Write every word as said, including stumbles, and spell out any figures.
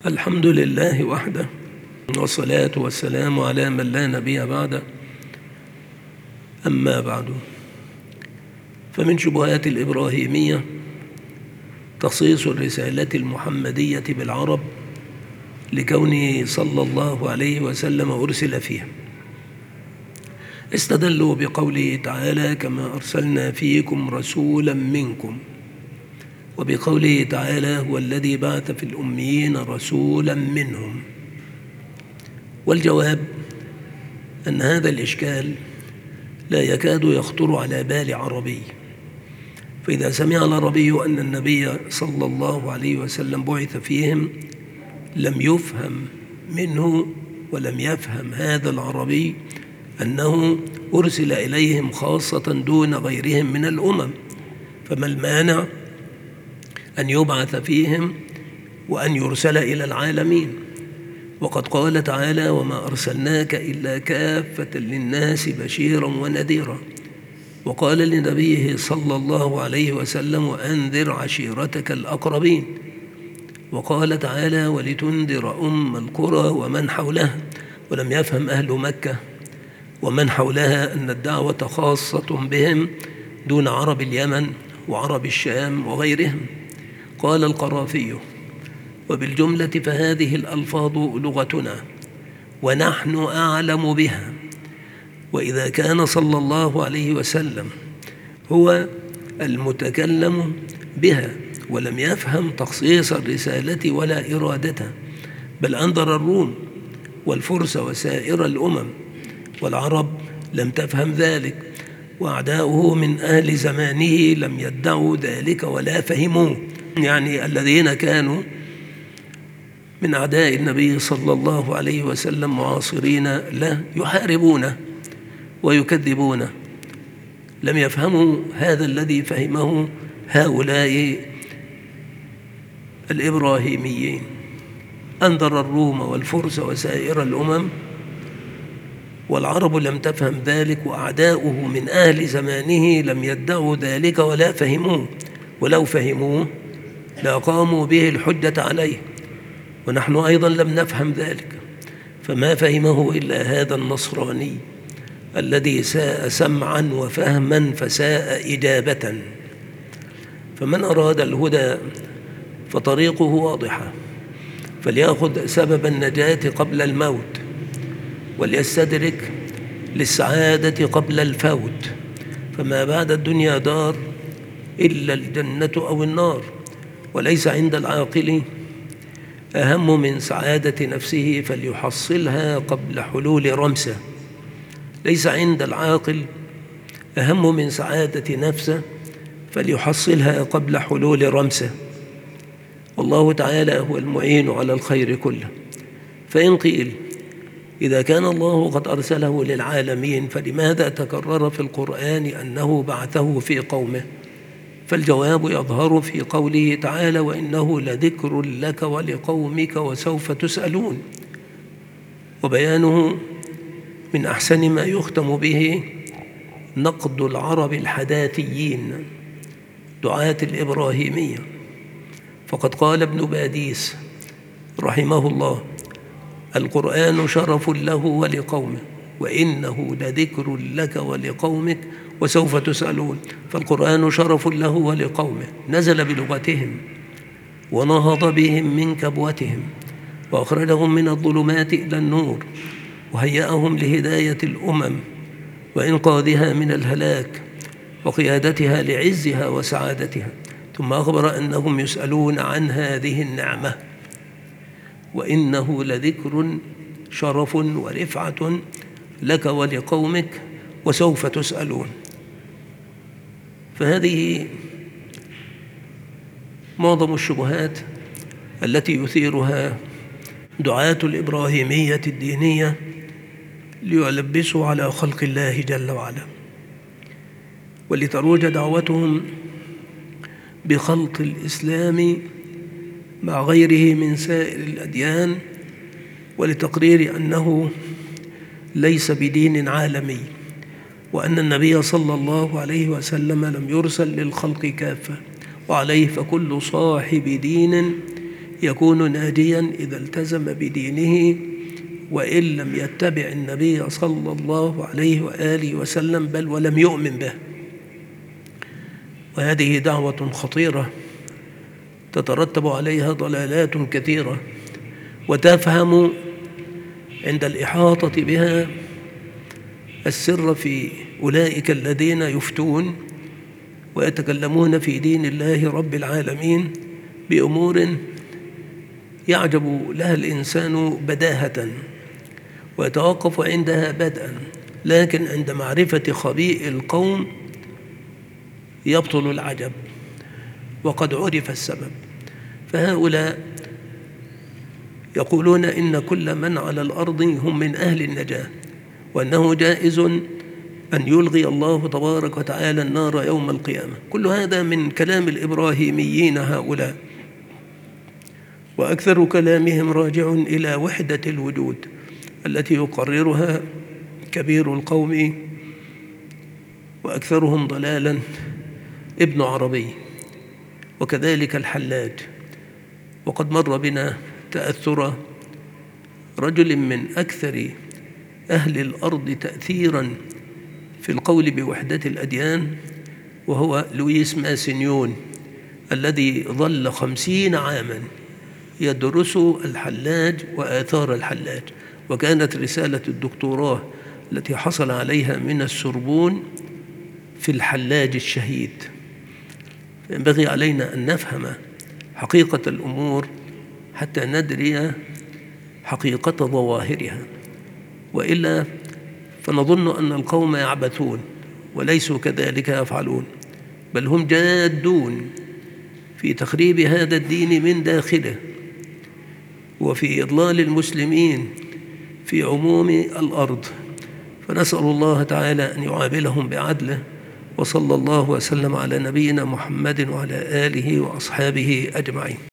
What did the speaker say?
الحمد لله وحده، والصلاة والسلام على من لا نبي بعده. أما بعد، فمن شبهات الإبراهيمية تخصيص الرسالة المحمدية بالعرب لكونه صلى الله عليه وسلم أرسل فيها. استدلوا بقوله تعالى: كما أرسلنا فيكم رسولا منكم، وبقوله تعالى: هو الذي بعث في الأميين رسولا منهم. والجواب أن هذا الإشكال لا يكاد يخطر على بال عربي، فإذا سمع العربي أن النبي صلى الله عليه وسلم بعث فيهم لم يفهم منه ولم يفهم هذا العربي أنه أرسل إليهم خاصة دون غيرهم من الأمم، فما المانع أن يبعث فيهم وأن يرسل إلى العالمين؟ وقد قال تعالى: وما أرسلناك إلا كافة للناس بشيرا ونذيرا. وقال لنبيه صلى الله عليه وسلم: وأنذر عشيرتك الأقربين. وقال تعالى: ولتنذر أم القرى ومن حولها. ولم يفهم أهل مكة ومن حولها أن الدعوة خاصة بهم دون عرب اليمن وعرب الشام وغيرهم. قال القرافي: وبالجملة فهذه الألفاظ لغتنا ونحن أعلم بها، وإذا كان صلى الله عليه وسلم هو المتكلم بها ولم يفهم تخصيص الرسالة ولا إرادتها، بل أنذر الروم والفرس وسائر الأمم، والعرب لم تفهم ذلك، وأعداؤه من أهل زمانه لم يدعوا ذلك ولا فهموه، يعني الذين كانوا من أعداء النبي صلى الله عليه وسلم معاصرين له يحاربونه ويكذبونه، لم يفهموا هذا الذي فهمه هؤلاء الإبراهيميين. أنذر الروم والفرس وسائر الأمم، والعرب لم تفهم ذلك، وأعداؤه من أهل زمانه لم يدعوا ذلك ولا فهموه، ولو فهموه لأقاموا به الحجة عليه، ونحن أيضا لم نفهم ذلك، فما فهمه إلا هذا النصراني الذي ساء سمعا وفهما فساء إجابة. فمن أراد الهدى فطريقه واضحة، فليأخذ سبب النجاة قبل الموت، وليستدرك للسعادة قبل الفوت، فما بعد الدنيا دار إلا الجنة أو النار، وليس عند العاقل أهم من سعادة نفسه فليحصلها قبل حلول رمسه. ليس عند العاقل أهم من سعادة نفسه فليحصلها قبل حلول رمسه. والله تعالى هو المعين على الخير كله. فإن قيل: إذا كان الله قد أرسله للعالمين فلماذا تكرر في القرآن أنه بعثه في قومه؟ فالجواب يظهر في قوله تعالى: وإنه لذكر لك ولقومك وسوف تسألون. وبيانه من أحسن ما يختم به نقد العرب الحداثيين دعاة الإبراهيمية. فقد قال ابن باديس رحمه الله: القرآن شرف له ولقومه، وإنه لذكر لك ولقومك وسوف تسألون. فالقرآن شرف له ولقومه، نزل بلغتهم ونهض بهم من كبوتهم، وأخرجهم من الظلمات إلى النور، وهيأهم لهداية الأمم وإنقاذها من الهلاك وقيادتها لعزها وسعادتها. ثم أخبر أنهم يسألون عن هذه النعمة: وإنه لذكر شرف ورفعة لك ولقومك وسوف تسألون. فهذه معظم الشبهات التي يثيرها دعاة الإبراهيمية الدينية ليلبسوا على خلق الله جل وعلا، ولتروج دعوتهم بخلط الإسلام مع غيره من سائر الأديان، ولتقرير أنه ليس بدين عالمي، وأن النبي صلى الله عليه وسلم لم يرسل للخلق كافة، وعليه فكل صاحب دين يكون ناجيا إذا التزم بدينه وإن لم يتبع النبي صلى الله عليه وآله وسلم بل ولم يؤمن به. وهذه دعوة خطيرة تترتب عليها ضلالات كثيرة، وتفهم عند الإحاطة بها السر في أولئك الذين يفتون ويتكلمون في دين الله رب العالمين بأمور يعجب لها الإنسان بداهة ويتوقف عندها بدءا، لكن عند معرفة خبيء القوم يبطل العجب وقد عرف السبب. فهؤلاء يقولون إن كل من على الأرض هم من أهل النجاة، وأنه جائز أن يلغي الله تبارك وتعالى النار يوم القيامة. كل هذا من كلام الإبراهيميين هؤلاء، وأكثر كلامهم راجع إلى وحدة الوجود التي يقررها كبير القوم وأكثرهم ضلالا ابن عربي، وكذلك الحلاج. وقد مر بنا تأثر رجل من أكثر أهل الأرض تأثيرا في القول بوحدة الأديان، وهو لويس ماسينيون، الذي ظل خمسين عاما يدرس الحلاج وآثار الحلاج، وكانت رسالة الدكتوراه التي حصل عليها من السوربون في الحلاج الشهيد. ينبغي علينا أن نفهم حقيقة الأمور حتى ندري حقيقة ظواهرها، وإلا فنظن أن القوم يعبثون وليسوا كذلك يفعلون، بل هم جادون في تخريب هذا الدين من داخله وفي إضلال المسلمين في عموم الأرض. فنسأل الله تعالى أن يعاملهم بعدله، وصلى الله وسلم على نبينا محمد وعلى آله وأصحابه أجمعين.